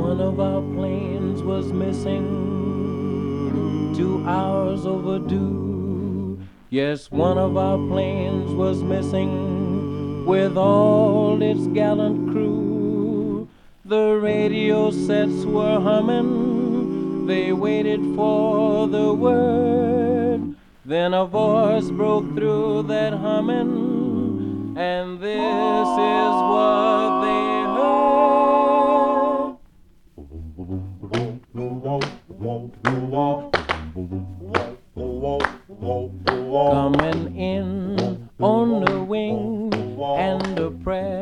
One of our planes was missing, 2 hours overdue. Yes, one of our planes was missing with all its gallant crew. The radio sets were humming, they waited for the word. Then a voice broke through that humming, and this is what they heard. Coming in on the wing and a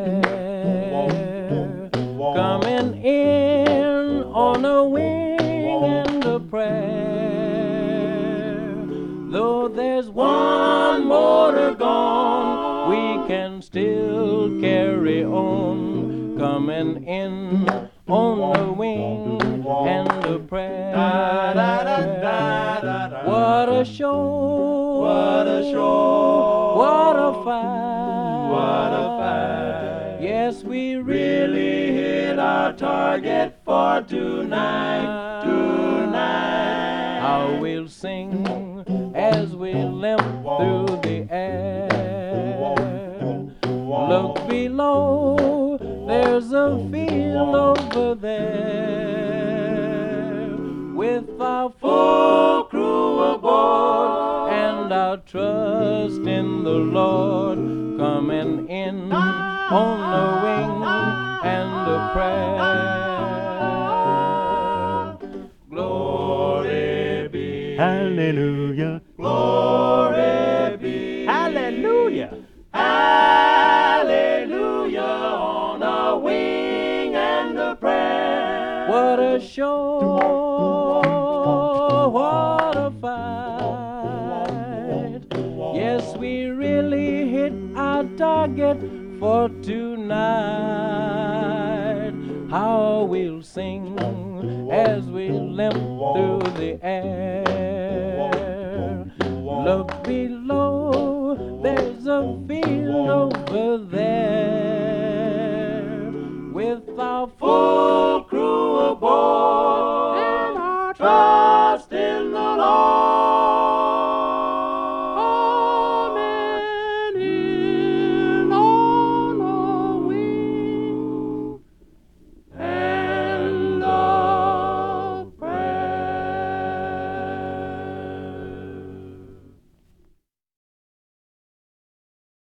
prayer. Coming in on a wing and a prayer. Though there's one motor gone, we can still carry on. Coming in on a wing and a prayer. What a show! What a show! What a fight! What a fight! Yes, we Really hit our target for tonight, tonight. How we'll sing as we limp through the air. Look below, there's a field over there, with our full crew aboard and our trust in the Lord. Coming in on the wing and a prayer. Glory be, Hallelujah. glory be, Hallelujah. hallelujah, on a wing and a prayer. What a show! What a fight! Yes, we really hit our target for tonight. How we'll sing as we limp through the air. Look below, there's a field over there, with our